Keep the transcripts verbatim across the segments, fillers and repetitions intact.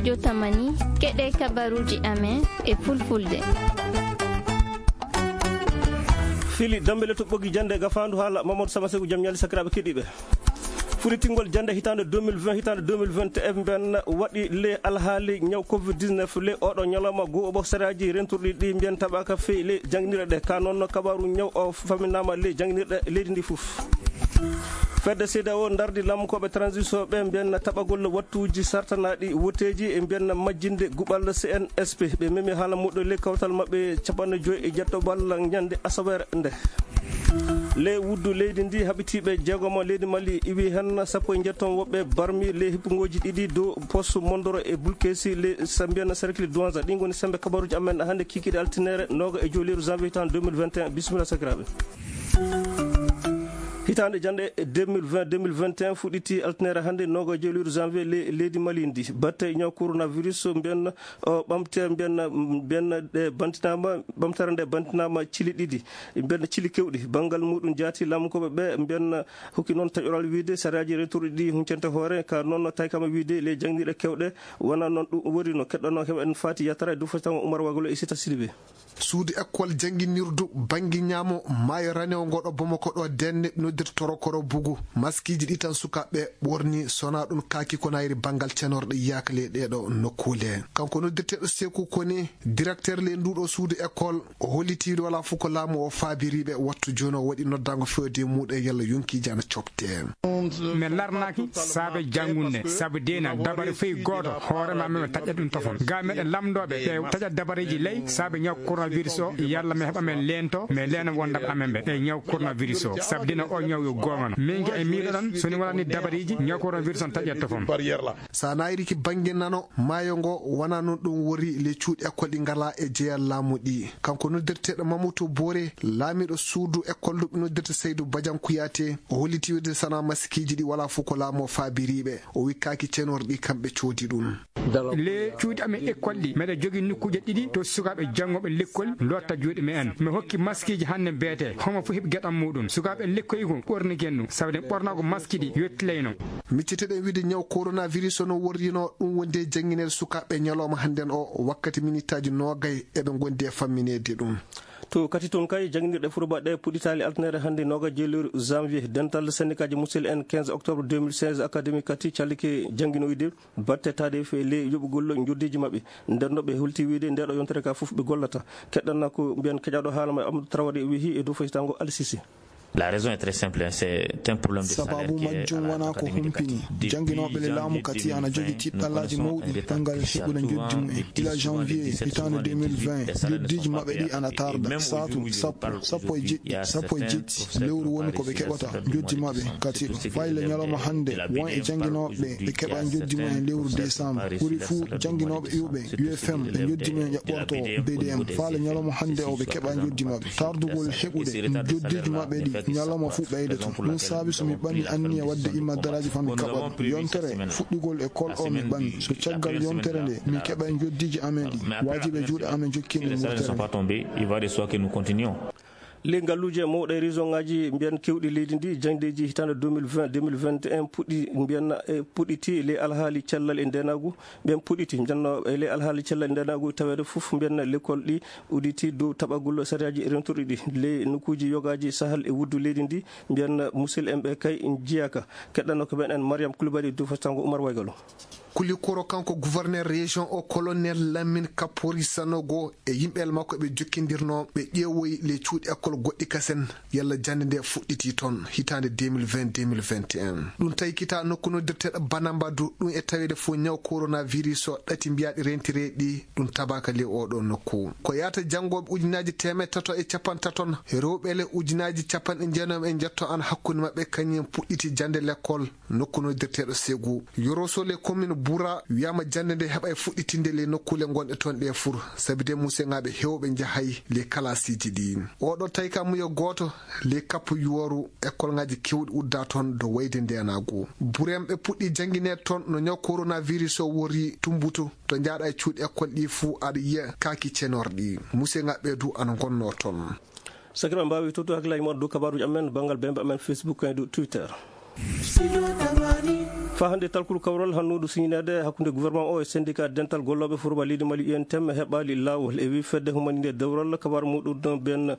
studio Tamani keɗe kabaruji amen e fulfulde. fili dambele to ɓoggi jande gafandu haala Mamadou Samasegu jam ñalli sakiraɓe keɗiɓe furitingol jande hitande deux mille vingt hitande deux mille vingt et un ben waɗi le alhaali ñaw covid dix-neuf le oɗo ñalawma goo oɓo saraji rentorɗi ɗi mbiyen taɓaka feyi le jangguirɗe ɗe ka noon kabaru ñaw o faminama le jangguirɗe leydi ndi foof fedde seeda o dardi lamkoɓe transition ɓe mbiyen taɓagol wattuji sartanaɗi woteji e mbiyen majjinde guɓal C N S P ɓe memi haala muɗo le kawtal mabɓe capanɗe joyyi e jettobal ñande asaɓere nde le wuddu leydi ndi haɓitiɓe jeegomo leydi Mali iwi hen sappo e jetton woɓɓe barmi le hippugoji ɗiɗi dow poste Mondoro e Bulkesi le mbiyen cercle douze ɗi goni sembe kabaruji amen hande kikiɗe altinere noga e joliru janvier tan deux mille vingt et un bisimilla sakiraɓe hitande jande deux mille vingt deux mille vingt et un fuɗɗiti altinere hande noga joliru janvier le leydi Mali ndi batte ñaw coronavirus mbiyen o ɓamte mbiyen mbiyen ɗe bantinama ɓamtere nde bantinama cili ɗiɗi mbiyen cili kewɗi banggal muɗum jaati lamkoɓe ɓe mbiyen hokki noon taƴoral wiide saraji retorɗi ɗi huccente hoore ka noon tawi kama wiide le jangdiɗe kewɗe wona noon ɗum wori no keɗɗono heɓa en fati yattara e dufata Oumar Wagolo e Sita Sidibé suudu école jangguinirdu banggue ñaamo maayo ranewo ngoɗo Bamako ɗo denne noddirta torokoro bugu maskiji ɗi tan sukaɓe ɓorni sona ɗum kaaki ko nayri banggal cenorɗo yakale ɗeɗo nokkule kanko noddirteɗo Sékou Kone directeur le nduɗo suudu école o hollitiɗo wala fof ko laamu o faabiriɓe wattu joni o waɗi noddago fewde muɗum yalla yonkiji ana copte mi larnaki saabe jangunde saabu dena dabare feyi goto hoorema mimi taƴƴa ɗum tofon ga meɗen lamdoɓe ɓe taƴa dabareji ley saabe ñaw coronavirus o yalla mi heɓa men lento mais lena wondam amen ɓe e ñaw coronavirus o saabu dina o ñaw yo gomano min ge e miɗo ɗon soni wonani dabariji ñaw coronavirus on taƴƴat tofon sa nayri ki banggue nano maayo ngo wona noon ɗum wori le cuuɗi école ɗi ngala e jeeyal laamu ɗi kanko noddirteɗo Mamadou Boré laamiɗo suudu école ɗum noddirta Seydou Badiane Kouyaté o holliti wiide sana maskiji ɗi wala fof ko laamu o faabiriɓe o wikkaki cenorɗi kamɓe coodi ɗum le cuuɗi amen école ɗi meɗe jogui nokkuji ɗiɗi to sukaɓe janggoɓe l'école lotta juuɗe men mi hokki maskiji hande beete homo fo heeɓi gueɗam muɗum sukaɓe lekkoyi ko ɓorni kennu sawde ɓornago maski ɗi yettileyno micciteɗen wiide ñaw coronavirus no worrino ɗum wonde jangguinede sukaɓe ñalawma hannden o wakkati minitaji nogay eɓe gondi e famminede ɗum to kati toon kay jangguirɗe furba ɗe puɗɗitali altinere hannde noga jeelori janvier dental syndicat ji musidɗo en quinze octobre deux mille seize académie kati callike jangguinoyde batte tade fe le yoɓugol joddiji mabɓe nden ɓe holti wiide ndeɗo yontere ka foof ɓe gollata keɗɗanna ko mbiyen keƴaɗo haalama Amadou Traoré wihi e dow faytango Al-Sisi. La raison est très simple, c'est un problème de salaire sababu majjum wona ko humpini jangguinoɓe le laamu kati ana jogui tiɗɗallaji mawɗi tangal heɓude joddi mumen ila janvier hitande deux mille vingt joddiji mabɓe ɗi ana tarda satu sappo sappo e jeɗɗi sappo e jetti lewru woni koɓe keɓata joddi mabɓe kati ɗo fayle ñalawma hande won e jangguinoɓe ɓe keɓa joddi mumen lewru décembre ɓuuri fou jangguinoɓe iwɓe U F M ɓe joddi mumen ƴaɓɓorto B D M faale ñalawma hande o ɓe keɓa joddi mabɓe tardugol heɓude joddiji mabɓe ɗi ñalawma fu ɓeyde to ɗum saabi so mi ɓanmi anniya wadde immandaraji fami kaɓat yontere fuɗɗigol école o mi ɓanmi so caggal yontere nde mi keɓa joddiji amen ɗi wajiɓe juuɗe amen jokkimi murtere le ngalluji e mawɗe raison ngaji mbiyen kewɗi leydi ndi jangdeji hitande deux mille vingt deux mille vingt et un puɗɗi mbiyen e puɗɗiti le alhaali cellal e ndenagu ɓen puɗɗiti janno e le alhaali cellal e ndenagu tawede foof mbiyen l'école ɗi udditi dow taɓagol sariyaji rentorɗi ɗi le nokkuji yogaji sahal e wuddu leydi ndi mbiyen musidɗo en ɓe kay jiyaka keɗɗanno ko ɓen en Mariam Coulibaly dow fatango Oumar Waygalo Kulikoro kanko gouverneur région o colonel Lamine Kapori Sanogo e yimɓel makko ɓe jokkidirno ɓe ƴeewoyi le cuuɗi école goɗɗi kasen yalla jande nde fuɗɗiti toon hitande deux mille vingt deux mille vingt et un ɗum tawi kita nokku noddirteɗo Banambadou ɗum e tawede fo ñaw coronavirus o ɗati mbiyaɗi rentireɗi ɗum tabaka le oɗo nokku ko yata janggoɓe ujunaji temed tato e capan taton rewɓele ujunaji capan e jeenom e jetto an hakkude mabɓe kañum puɗɗiti jande l'école nokku noddirteɗo Ségou yorosole commune Boura wiyama jande nde heɓa e fuɗɗitinde le nokkule gonɗe toon ɗe fur sabi de museŋaɓe hewɓe jahay le kalasiji ɗi oɗo tawi ka muyo goto le kappu yoru école ngaji kewɗi udda toon do wayde ndenago buremɓe puɗɗi jangguinede toon no ñaw coronavirus o wori tumbuto to jaaɗa e cuuɗi école ɗi fuu aɗa yiya kaaki cenorɗi museŋaɓe du ana gonno toon sakiraɓe mbawi tottu hakkillaji moɗo dow kabaruji amen banggal bembe amen Facebook e dow Twitter. fa hande talkuru kawrol hannudu signade hakkunde gouvernement o e syndicat dental golloɓe furba leydi Mali I N T M heɓali lawol e wi fedde humanide dewrol kabar muɗum ben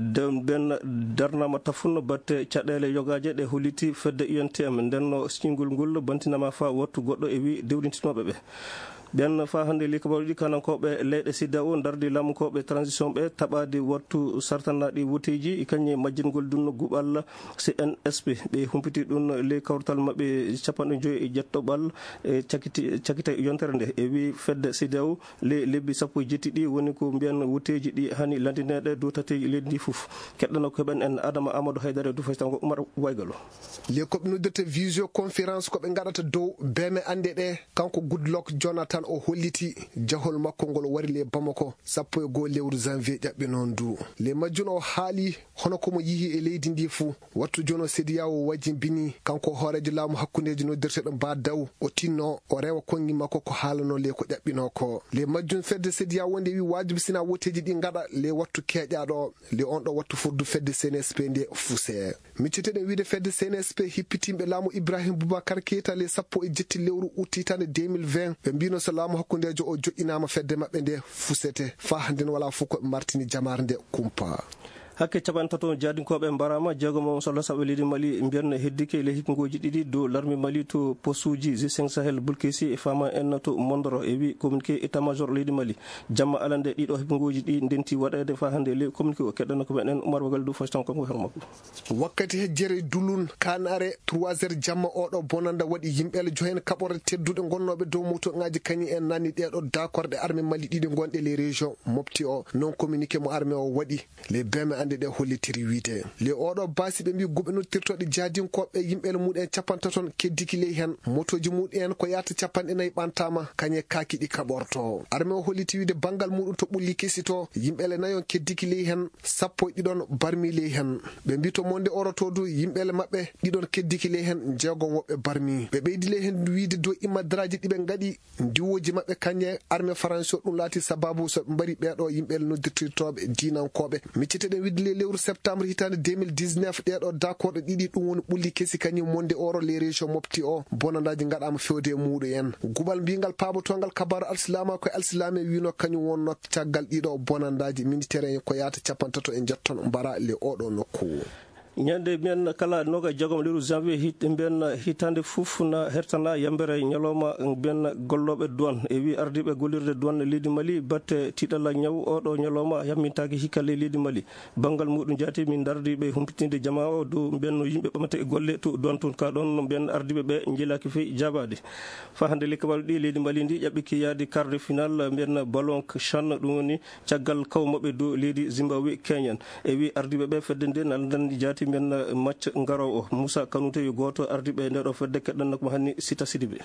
ben darnama tafunno batte caɗele yogaje ɗe holiti fedde I N T M ndenno signol ngol bantinama fa wattu goɗɗo e wi dewrintinoɓe ɓe ben fa hande li kabaruji kanankoɓe leyɗe sidda o dardi lamukoɓe transition ɓe taɓadi wattu sartanaɗi wuteji kañe majjingol dunno guɓal C N S P ɓe humpiti ɗum le kawtal mabɓe capanɗe joyi e jettoɓal e cakiti cakita yontere nde e wi fedde sidda o le lebbi sappo e jetti ɗi woni ko mbiyan wuteji ɗi hani landineɗe dow tateji leydi ndi foof keɗɗano ko heɓen en Adama Amadou Haydara du faytango Oumar Waygalo le koɓe noddete visio conférence koɓe gaɗata dow beme ande ɗe kanko Goodluck Jonathan o holliti jahol makko ngol wari le Bamako sappo e goho lewru janvier ƴaɓɓe noon du le majjun o haali hono komo yihi e leydi ndi fuu wattu jono Sediyawo wajibini kanko hoorejo laamu hakkundeji noddirteɗo mba daw o tinno o rewa kongi makko ko haalano le ko ƴaɓɓino ko le majjun fedde Sediyawo wonde wi wajibi sina woteji ɗi gaɗa le wattu keƴaɗo le on ɗo wattu furdu fedde C N S P nde fuse micciteɗen wiide fedde C N S P hippitimɓe laamu Ibrahim Boubacar Keita le sappo e jetti lewru août hitande deux mille vingt ɓe mbino so laamu hakkundejo o joƴƴinama fedde mabɓe nde fusete fa hande wala fof koɓe martini jamare nde kumpa hakke caɓantato jadinkoɓe mbarama jeegomo solo saɓe leydi Mali mbiyanno heddike le hikkugoji ɗiɗi dow l'armée Mali to postuji G cinq Sahel Bulkesi e fama en to Mondoro e wi communiqué état major leydi Mali jamma alande ɗiɗo hikkugoji ɗi ndenti waɗede fa hande le communiqué o keɗɗano ko meɗen Oumar Wagal du fastan konko her makko wakkati hejjere dulun kanare trois heures jamma oɗo bonanda waɗi yimɓele johen kaɓorde tedduɗe gonnoɓe dow moto ngaji kañi en nanni ɗeɗo d'accord armée Mali ɗiɗi gonɗe les régions mofti o non communiqué mo armée o waɗi les beme ande ɗe hollitiri wiide le oɗo basi ɓe mbi goɓenottirtoɗe jadinkoɓe yimɓele muɗen capantaton keddiki ley hen motoji muɗen ko yata capanɗe nayyi ɓantama kañe kakiɗi kaɓorto armée o holliti wiide banggal muɗum to ɓulli kesito yimɓele nayon keddiki ley hen sappo e ɗiɗon barmi ley hen ɓe mbi to monde oroto du yimɓele mabɓe ɗiɗon keddiki ley hen jeegon woɓɓe barmi ɓe ɓeydi ley hen wiide dow immadiraji ɗiɓe gaɗi ndiwoji mabɓe kañe armée français ɗum laati sababu soɓe mbari ɓeɗo yimɓele noddirtirtoɓe dinankoɓe micciteɗen wiide le lewru septembre hitande deux mille dix-neuf ɗeɗo d'accord ɗe ɗiɗi ɗum woni ɓulli kesi kañum monde oro les régions mofti o bonandaji gaɗama fewde e muɗum en guɓal mbingal paabotongal kabaru alsilama koye alsilama wino kañum wonno caggal ɗiɗo bonandaji militaire en ko yata capantato e jetton mbara le oɗo nokku ñande mbiyen kala noga jagom lewru janvier hit mbiyen hitande fof na hertana yambere ñalawma mbiyen golloɓe douane e wi ardiɓe gollirde douane leydi Mali batte tiɗalla ñaw oɗo ñalawma yammintaki hikkalle leydi Mali banggal muɗum jaati min dardiɓe humpitinde jama o dow mbiyen yimɓe ɓamate e golle to douane toon ka ɗon mbiyen ardiɓe ɓe jilaki feyi jabade fa hande le kabaru ɗi leydi Mali ndi ƴaɓɓiki yaade quart de finale mbiyen ballon chan ɗum woni caggal kawmaɓe dow leydi Zimbabwe Kenyan e wi ardiɓe ɓe fedde nde nandandi jaati men match ngaro o Moussa Kanouté yo goto ardiɓe ndeɗo fedde keɗɗannako mo hanni Sita Sidibé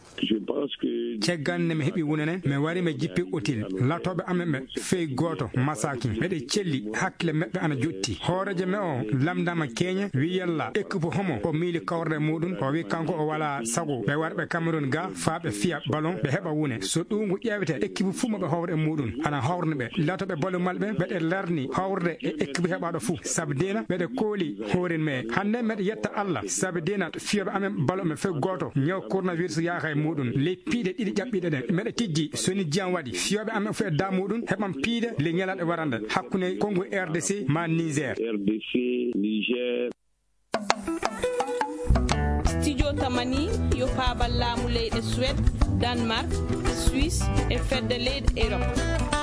cegganne mi heeɓi wonene mi wari mi jippi otil latoɓe amen ɓe fey goto masakin meɗe celli hakkille meɓɓe ana jotti hoorejo me o lamdama keña wi yalla équipe homo o miili kawrde muɗum o wi kanko o wala sago ɓe warɓe Cameroun ga fa ɓe fiya ballon ɓe heeɓa wune so ɗum ƴewete équipe fuu maɓe hawre e muɗum ana hawrne ɓe latoɓe ballon malɓe ɓeɗe larni hawrde e équipe heɓaɗo fuu saabu dena ɓeɗe kooli hoorin me hande meɗe yetta Allah saabu dena fiyoɓe amen ballon ɓe fey goto ñaw coronavirus yaaka e muɗum les piiɗe ɗiɗi ƴaɓɓiɗe ɗen meɗe tijji soni jiyam waɗi fiyoɓe amen fo e da muɗum heɓan piide le ñalaɗe warande hakkude Congo R D C ma Niger studio tamani yo paabal laamu leyɗe Suède Danemark Suisse e fedde leyɗe Europe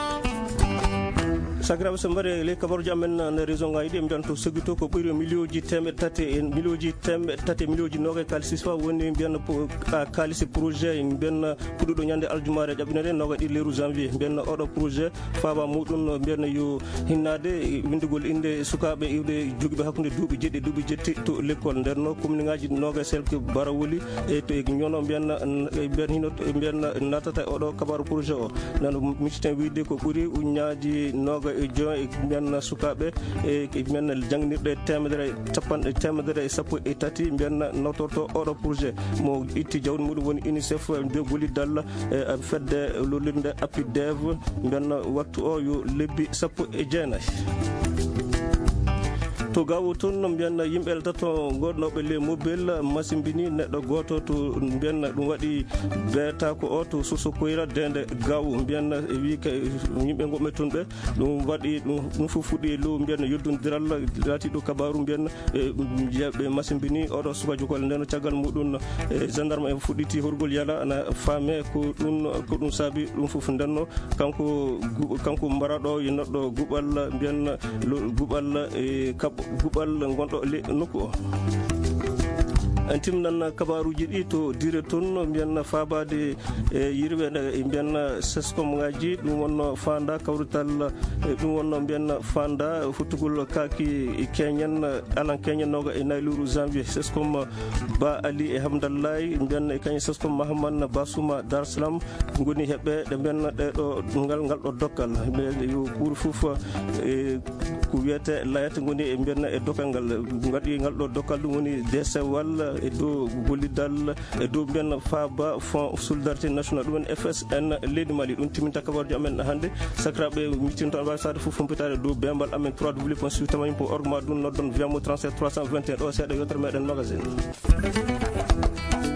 sagraɓe so mbaɗe le kabaruji amen no région ngaji ɗi mbiyan to seguito ko ɓuuri millioji temedde tati e millioji temedde tati millioji noga kalisi fa woni mbiyan kalisi projet mbiyan puɗɗuɗo ñande aljumare ƴaɓɓinede noga ɗi lewru janvier mbiyan oɗo projet faba muɗum mbiyan yo hinnade windugol inde sukaɓe iwde joguiɓe hakkude duuɓi jeɗɗi duuɓi jetti to l'école ndenno commune ngaji noga selke bara woli e to ñono mbiyan mbiyan hino mbiyan natata oɗo kabaru projet o nano micciten wiide ko ɓuuri uñaji noga e joon e mbiyan sukaɓe e mbiyan jangnirɗe temedere capanɗe temedere e sappo e tati mbiyan nawtorto oɗo projet mo itti jawdi muɗum woni UNICEF mbiya gollidal e fedde lollirde APIDEV mbiyan wattu o yo lebbi sappo e jeenayi to gawo toon no mbiyanna yimɓe tato gonnoɓe le mobile masimbini neɗɗo goto to mbiyanna ɗum waɗi beeta ko o to source koyra dende gaw mbiyanna e wi yimɓe goɓɓe toon ɓe ɗum waɗi ɗum fof fuɗɗi lo mbiyanna yoddodiral lati ɗo kabaru mbiyanna jeeɓe masimbini oɗo sukajo kole nden caggal muɗum gendarme en fuɗɗiti horgol yala ana faame ko ɗum ko ɗum saabi ɗum fof ndenno kanko kanko mbaraɗo e neɗɗo guɓal mbiyanna guɓal e kaɓ guɓal gonɗo le nokku o. en timnan kabaruji ɗi to dire toon mbiyanna fabade e yirɓe e mbiyanna sescom ngaji ɗum wonno fanda kawrital ɗum wonno mbiyanna fanda futtugol kaki keñen alan keñennoga e nayluru janvier sescom ba ali e hamdallahi mbiyanna e kañum sescom mahamane basuma darsalam goni heɓɓe ɗe mbiyanna ɗeɗo ngal ngal ɗo dokkal yo ɓuuri foof e ko wiyete layata goni e mbiyanna e dokkal ngal waɗi ngal ɗo dokkal ɗum woni desewal e dow gollidal e dow mbiyanna faaba fond solidarité national ɗum woni F S N leydi Mali. ɗum timinta kabaruji amen hannde sakiraɓe mittinto an wawi sade fof fompitade dow bembal amen trois w point sutamani point org ma ɗum noddon wiyamo trente-sept trois cent vingt et un ɗo seeɗa yewtere meɗen magazine.